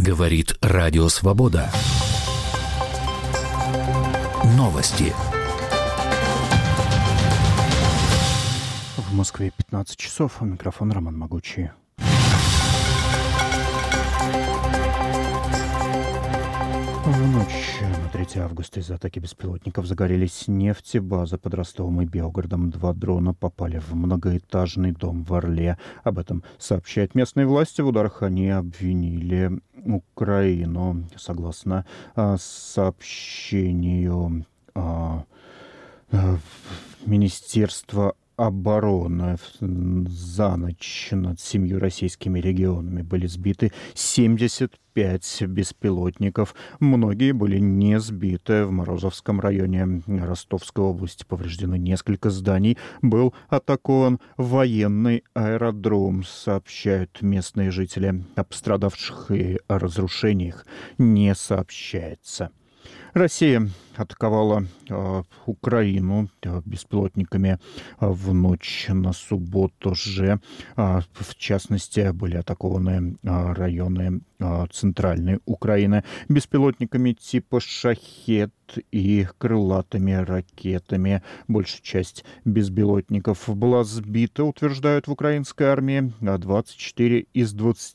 Говорит Радио Свобода. Новости. В Москве 15 часов. Микрофон Роман Могучий. В ночь на 3 августа из-за атаки беспилотников загорелись нефтебазы под Ростовом и Белгородом. 2 дрона попали в многоэтажный дом в Орле. Об этом сообщают местные власти. В ударах они обвинили Украину. Согласно сообщению Министерства обороны, за ночь над 7 российскими регионами были сбиты 75 беспилотников. Многие были не сбиты. В Морозовском районе Ростовской области повреждены несколько зданий. Был атакован военный аэродром, сообщают местные жители. О пострадавших и о разрушениях не сообщается. Россия атаковала Украину беспилотниками в ночь на субботу же. В частности, были атакованы районы центральной Украины беспилотниками типа «Шахед» и крылатыми ракетами. Большая часть беспилотников была сбита, утверждают в украинской армии. 24 из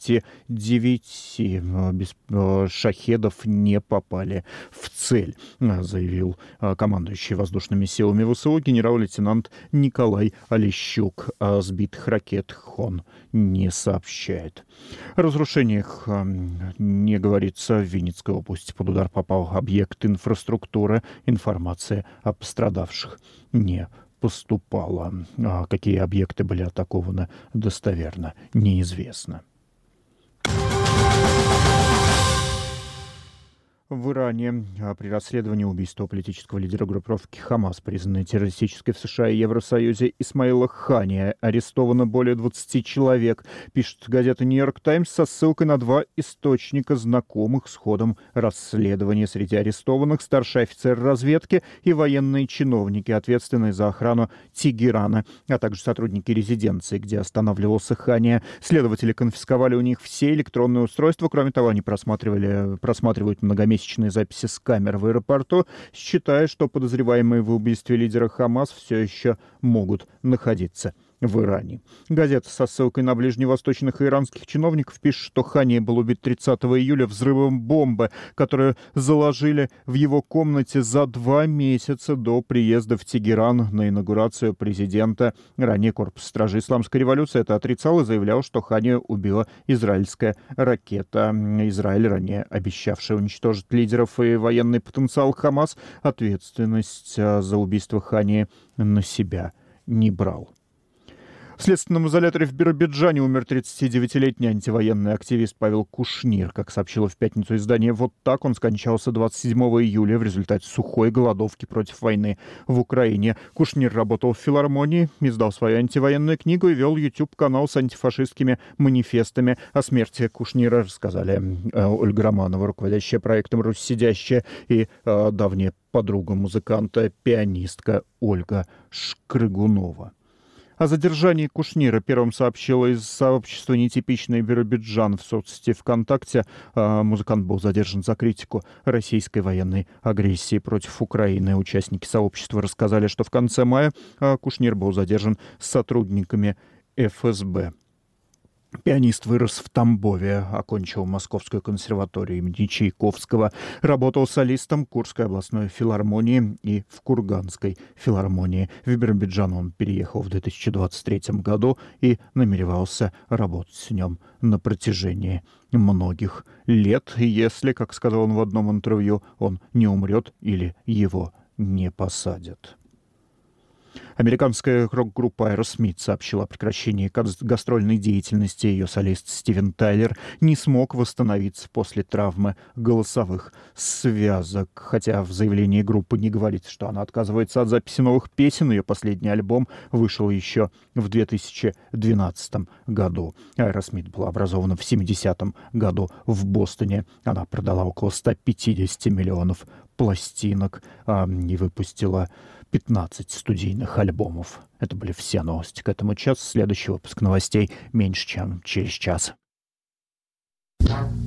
29 «Шахедов» не попали в цель, заявил командующий воздушными силами ВСУ генерал-лейтенант Николай Олещук. О сбитых ракетах он не сообщает. О разрушениях не говорится. В Винницкой области под удар попал объект инфраструктуры. Информация о пострадавших не поступала. Какие объекты были атакованы, достоверно неизвестно. В Иране при расследовании убийства политического лидера группировки «Хамас», признанной террористической в США и Евросоюзе, Исмаила Хания, арестовано более 20 человек, пишет газета «Нью-Йорк Таймс» со ссылкой на 2 источника, знакомых с ходом расследования. Среди арестованных старший офицер разведки и военные чиновники, ответственные за охрану Тегерана, а также сотрудники резиденции, где останавливался Хания. Следователи конфисковали у них все электронные устройства. Кроме того, они просматривают многомесячные записи с камер в аэропорту, считая, что подозреваемые в убийстве лидера Хамас все еще могут находиться в Иране. Газета со ссылкой на ближневосточных и иранских чиновников пишет, что Хания был убит 30 июля взрывом бомбы, которую заложили в его комнате за 2 месяца до приезда в Тегеран на инаугурацию президента. Ранее корпус стражей исламской революции это отрицал и заявлял, что Ханию убила израильская ракета. Израиль, ранее обещавший уничтожить лидеров и военный потенциал Хамас, ответственность за убийство Хании на себя не брал. В следственном изоляторе в Биробиджане умер 39-летний антивоенный активист Павел Кушнир. Как сообщило в пятницу издание «Вот так», он скончался 27 июля в результате сухой голодовки против войны в Украине. Кушнир работал в филармонии, издал свою антивоенную книгу и вел YouTube-канал с антифашистскими манифестами. О смерти Кушнира рассказали Ольга Романова, руководящая проектом «Русь сидящая», и давняя подруга музыканта, пианистка Ольга Шкрыгунова. О задержании Кушнира первым сообщила из сообщества «Нетипичный Биробиджан» в соцсети ВКонтакте. Музыкант был задержан за критику российской военной агрессии против Украины. Участники сообщества рассказали, что в конце мая Кушнир был задержан с сотрудниками ФСБ. Пианист вырос в Тамбове, окончил Московскую консерваторию имени Чайковского, работал солистом Курской областной филармонии и в Курганской филармонии. В Биробиджан он переехал в 2023 году и намеревался работать с ним на протяжении многих лет, если, как сказал он в одном интервью, он не умрет или его не посадят. Американская рок-группа Aerosmith сообщила о прекращении гастрольной деятельности. Ее солист Стивен Тайлер не смог восстановиться после травмы голосовых связок. Хотя в заявлении группы не говорится, что она отказывается от записи новых песен. Ее последний альбом вышел еще в 2012 году. Aerosmith была образована в 70-м году в Бостоне. Она продала около 150 миллионов пластинок и выпустила 15 студийных альбомов. Это были все новости к этому часу. Следующий выпуск новостей меньше, чем через час.